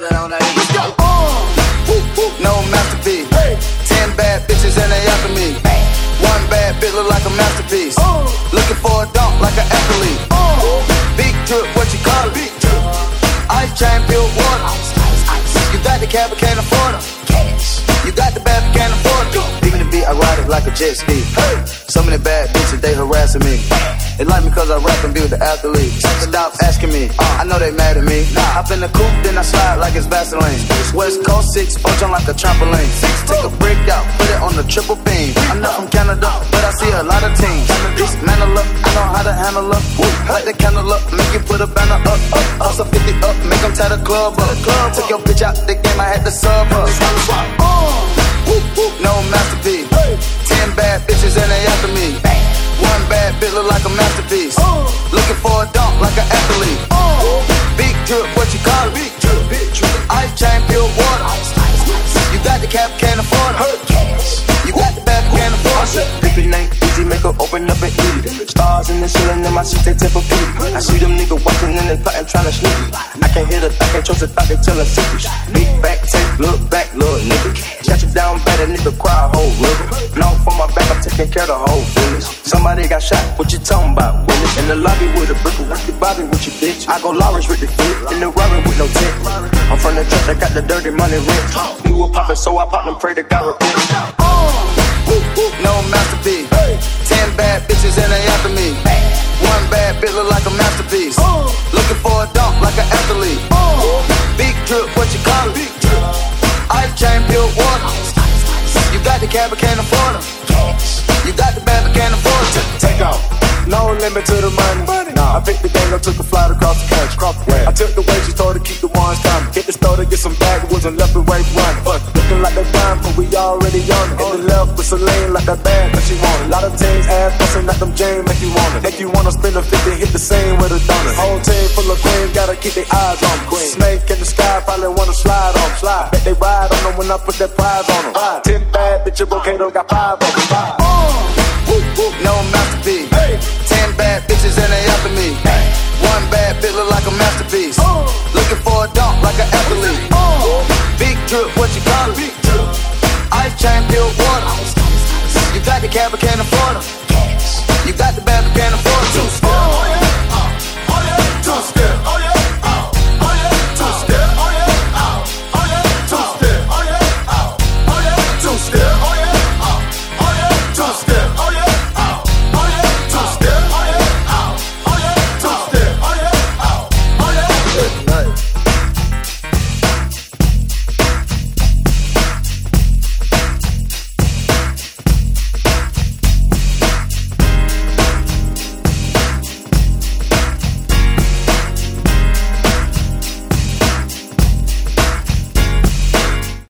Let's go. No masterpiece. 10 bad bitches and they after me. One bad bitch look like a masterpiece. Looking for a dunk like an athlete. Big drip, what you call it? Ice chain, pure water. You got the cab, but can't afford them. You got the bad, but can't afford them. Even the beat, I ride it like a jet ski. Some of the bad bitches, they harassing me. They like me cause I rap and be with the athletes. Stop asking me, I know they mad at me. Hop in the coupe, then I slide like it's Vaseline. West Coast 6, punch on like a trampoline. Take a brick out, put it on the triple beam. I'm not from Canada, but I see a lot of teams. Dismantle up, I know how to handle up. Light the candle up, make you put a banner up. Hustle 50 up, make them tie the club up. Took your bitch out the game, I had to sub up. No masterpiece. 10 bad bitches and they after me. One bad bitch look like a masterpiece. Looking for a dunk like an athlete. Big drip, what you call it? Ice chain, pure water. You got the cap, can't afford it. You got the bad, can't afford it. If it ain't easy, make her open up and eat it. Stars in the ceiling and my shit, they tip a pity. I see them niggas watching and they plotting, trying to sneak it. I can't hear the thought, can't trust the thought, they tellin' secrets. Big back, take, look back, little nigga. Shut you down bad, a nigga cry a whole river. No, for my back, I'm taking care of the whole village. Somebody got shot, what you talking about? Willis in the lobby with a brick, with the Bobby with your bitch. I go Lawrence with the fit, in the Robin with no tip. I'm from the church, I got the dirty money rich. We were poppin', so I popped and pray to God repent. No masterpiece. 10 bad bitches and they after me. One bad bitch look like a masterpiece. Looking for a dunk like an athlete. Big drip, what you call it? Ice chain, pure water. You got the cab, but can't afford them. You got the bad, but can't afford it. Take off. No limit to the money. I picked the gang up, took a flight across the country. I took the way she told her to keep the ones coming. Hit the store to get some backwoods and left the right running. Looking like they fine, but we already on it. In the left with Celine like that bad, but she want it. Lot of teams ass bustin' like them James, make you want it. Make you wanna spin a 50, hit the same with a donut. Whole team full of queens, gotta keep their eyes on them. Snake in the sky, probably wanna slide on them. Bet they ride on them when I put that prize on them. 10 bad bitches, Volcano got 5 of them. No masterpiece. 10 bad bitches and they after me. One bad bitch look like a masterpiece. Looking for a dunk like an athlete. Big drip, what you call it? Ice chain, pure water. You got the cab, but can't